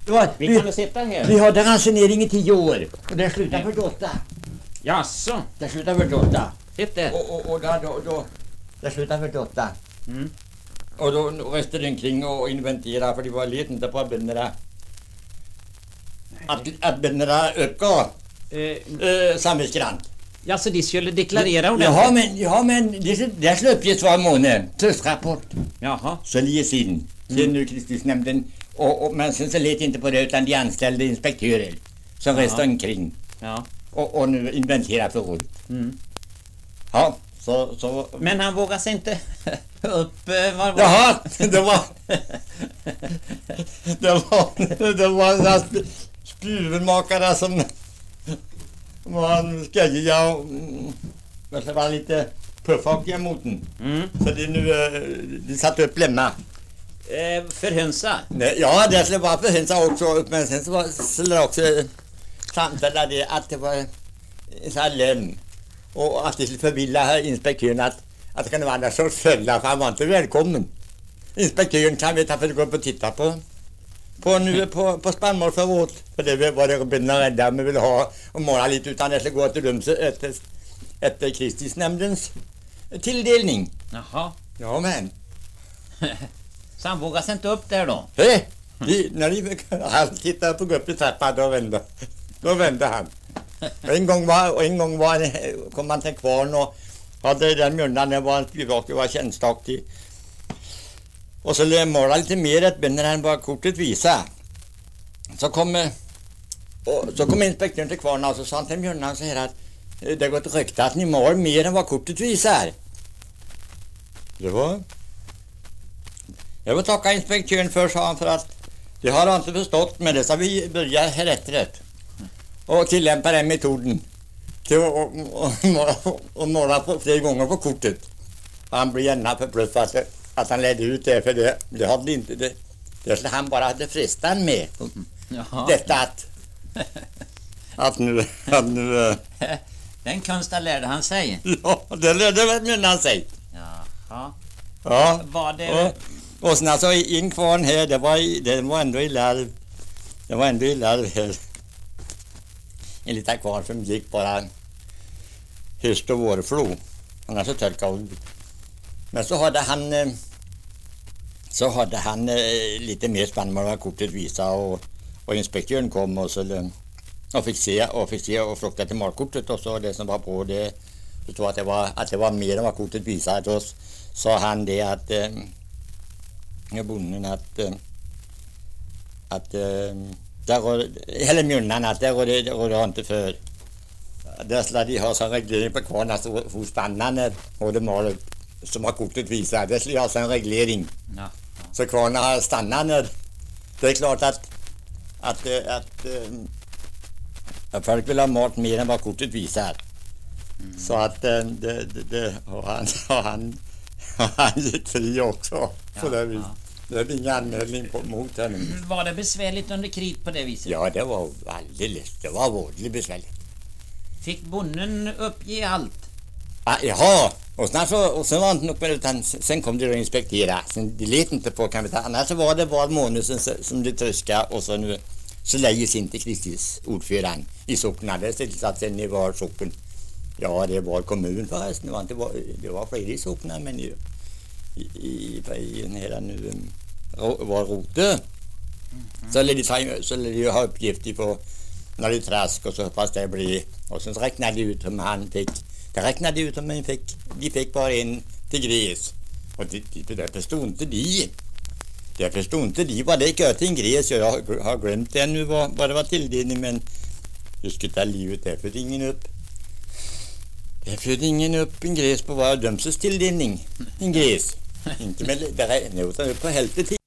Vi kan väl sitta här. Vi hade ransonering i 10 år. Och det slutade 48. Jaså? Det slutade 48. Sitt där. Och då det slutade 48. Mm. Och då reste den kring och inventera, för det var lite inte på bönderna. Att bönderna uppgav samhällsgrant. Ja, så de skulle deklarera ordentligt? Ja, men det skulle uppges var månad. Tröstrapport. Jaha. Så lies in. Sen nu Kristusnämnden. Men sen så lät inte på det, utan de anställde inspektörer som reste omkring. Ja. Och nu inventera förrådet. Mm. Ja, så... Men han vågade sig inte upp. Jaha, det var spjuvermakare som var skäggiga och det var lite puffakiga mot den. Mm. Så det nu de satte upp lämna. För hönsa? Ja, det skulle vara för hönsa också, men sen så skulle det också samtala det att det var en sån här lögn. Och att det skulle förvilla inspektören att det kan vara en sorts fälla, för han var inte välkommen. Inspektören kan veta för att gå upp och titta på spannmålsförråd. För det var det bönderna rädda med ville ha och måla lite, utan det skulle gå till rum efter Kristusnämndens tilldelning. Jaha. Ja, men. Så han vågade sig inte upp där då? När han tittade på upp i trappan, då vände han. Och en gång kom han till kvarn och hade den mjölnan, det var en spjuvake, var tjänstaktig. Och så målade lite mer ett ben när han bara kortet visa. Så kom inspektören till kvarn och så sa han till mjölnan så här att det har gått rykte att ni målar mer än vad kortet visar. Jag vill tacka inspektören för, sa han, för att det har han inte förstått, men det ska vi börja här rätt och tillämpa den metoden till att måla på flera gånger på kortet. Han blir gärna förbluffad att han ledde ut det, för det hade inte det skulle han bara hade fristan med. Jaha. Detta att nu den konsten lärde han sig. Ja, det lärde han sig. Jaha. Ja. Var det... Och sen alltså in kvarn här, det var ändå i larv. Det var ändå i larv här. En liten kvarn som gick bara höst och vårflo. Annars så torkade. Men så hade han lite mer spannmål vad kortet visade och inspektören kom och fick se och frågade till malkortet, och så det som var på det stod att det var mer än vad kortet visade. Då sa han det att bonden eller mjölnan att det rådde inte för. Där skulle de ha sån reglering på kvarn, alltså hos spannarna och det mal som har kortet visar. Det skulle ha sån reglering. Ja. Så kvarna har stannat när det är klart att folk vill ha mat mer än vad kortet visar. Mm. Så att det har han gick fri också. Så det är ingen anmälning mot henne. Var det besvärligt under krig på det viset? Ja, det var vårdligt besvärligt. Fick bonden uppge allt? Jaha, och sen var det inte nog med det, utan sen kom det att inspektera. Sen det lät inte på, kan vi ta. Annars så var det var månaden som det tröska, och så läggs inte Kristus ordförande i socknen. Det så att sen det var socken. Ja, det var kommun förresten. Det var flera i socknen, men i hela nu var rote. Så lär de ha uppgifter på när det trask, och så hoppas det blir. Och sen räknade de ut om han fick. Det räknade ut om de fick bara en till gräs. Och det förstod inte de. Det förstod inte de vad det gör till en gräs. Jag har glömt det nu vad det var tilldelning, men just skulle ta livet där för ingen upp. Det födde ingen upp en gräs på vad dömses tilldelning. En gräs. Inte med det utan upp på hälften till.